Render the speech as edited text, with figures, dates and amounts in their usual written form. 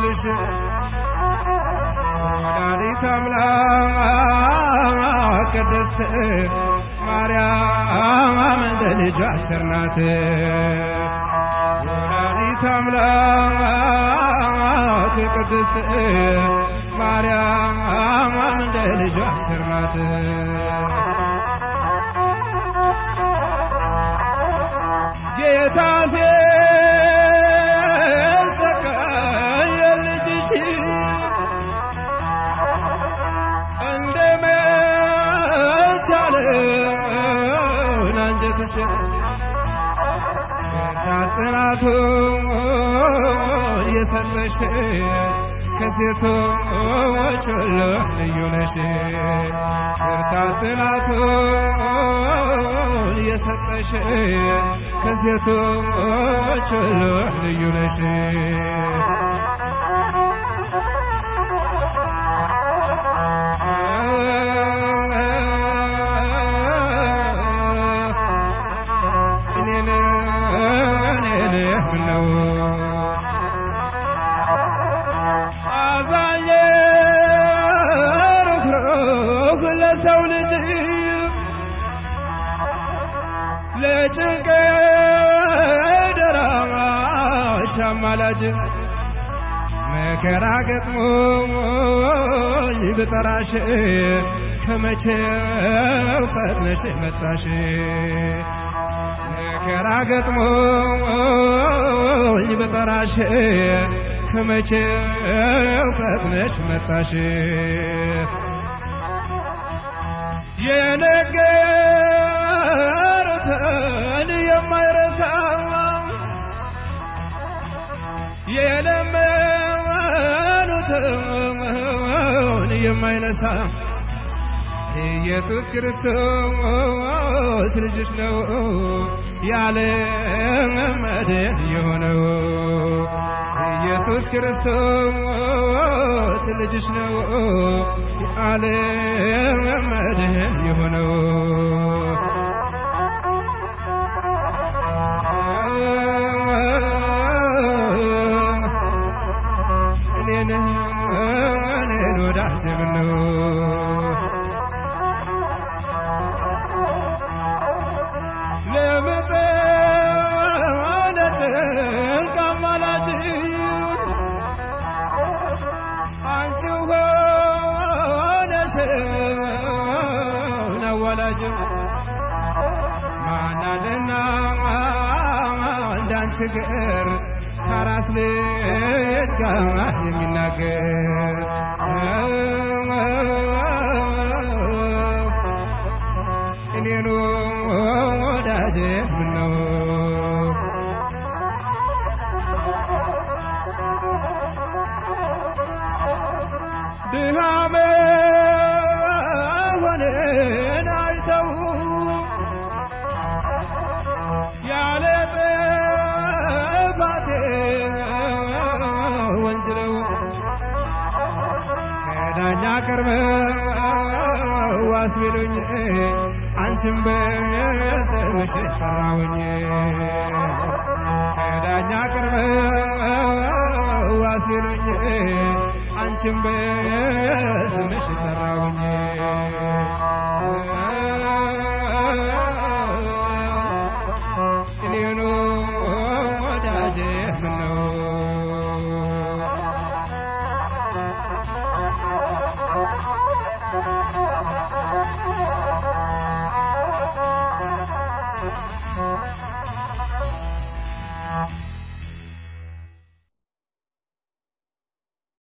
ልልሽ ወላዲተ አምላክ ቅድስት ማርያም እንደ ልጇ ቸር ናት ወላዲተ አምላክ ቅድስት ማርያም እንደ ልጇ ቸር ናት ጌታ ሲሰቀል የልጅሽ እንደመቻለን አንጀትሽ ጽናቱን የሰጠሽ ከሴቶች ሁሉ ልዩ ነሽ ብርታት ጽናቱን የሰጠሽ ከሴቶች ሁሉ ልዩ ነሽ ለጭንቅ ደራሽ አማላጅ መከራ ገጥሞኝ ብጠራሽ ከመቼው ፈጥነሽ መጣሽ መከራ ገጥሞኝ ብጠራሽ ከመቼው ፈጥነሽ መጣሽ የነገሩትን የማይረሳ የለመኑትን የማይነሳ ኢየሱስ ክርስቶስ ልጅሽ ነው ያለም መድን የሆነው ኢየሱስ ክርስቶስ ልጅሽ ነው ያለም መድን የሆነው እኔን ወዳጅ ነው ለመጠነትን ካማላጅ አንቺው ሆነሽ ነዋላጅ ማናለና እንዳንቺ ገር ከራስ ልጅ ጋር የሚናገር እኔን ወዳጄ ምነው ድሃ መሆኔን አይተው ያለ ጥፋቴ ወንጅለው ከዳኛ ቀርበው አስቢሉኝ አንቺን በስምሽ ጠራሁኝ ከዳኛ ቀርበው አስቢሉኝ አንቺን በስምሽ ጠራሁኝ